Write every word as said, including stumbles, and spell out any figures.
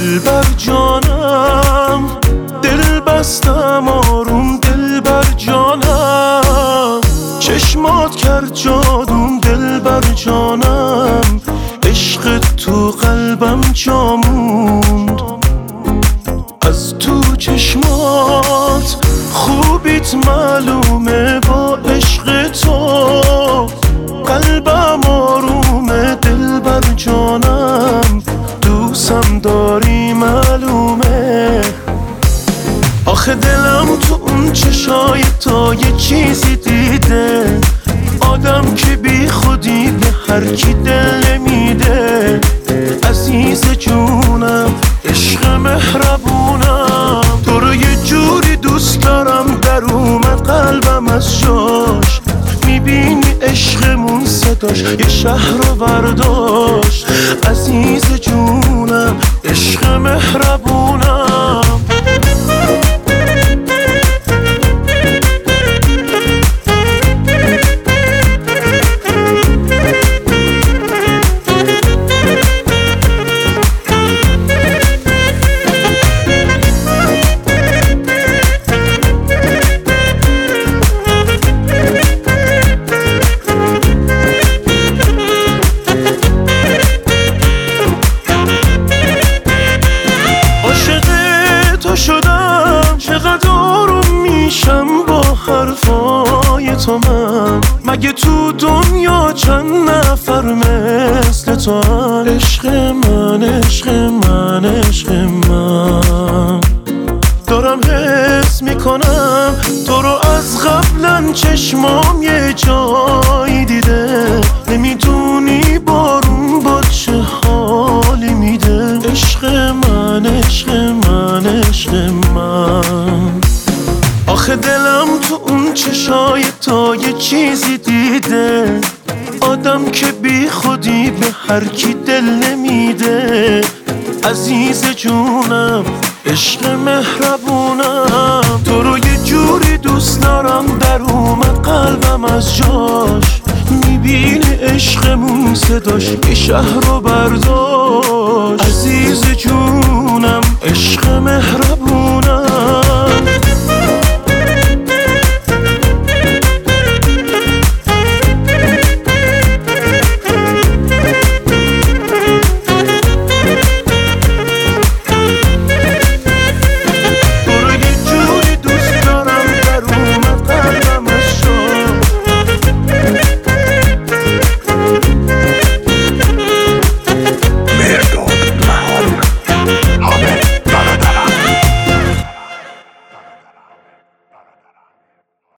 دلبر جانم، دل بستم آروم دلبر جانم، چشمات کرد جادوم دلبر جانم، عشق تو قلبم جا موند، از تو چشمات خوبیت معلومه، با عشق تو قلبم آرومه دلبر جانم، دوستم داری معلومه. آخه دلم تو اون چشای تا یه چیزی دیده، آدم که بی خودی به هر کی دل نمیده، عزیز جونم عشق مهربونم، تو رو یه جوری دوست دارم در اومد قلبم از جاش، میبینی عشقمون صداش یه شهر رو برداشت، عزیز جونم عشق مهربونم. شدم چقدر آروم میشم با حرفای تو، من مگه تو دنیا چند نفر مثل تو هن؟ عشق من عشق من عشق من، دارم حس میکنم تو رو از قبلا، چشمام یه جایی دیده، نمیدونی بارون با چه حالی میده، عشق من عشق من عشق من. آخه دلم تو اون چشای تا یه چیزی دیده، آدم که بی خودی به هر کی دل نمیده، عزیز جونم عشق مهربونم، تو رو یه جوری دوست دارم در اومد قلبم از جاش، میبینی عشقمون صداش یه شهر رو برداشت،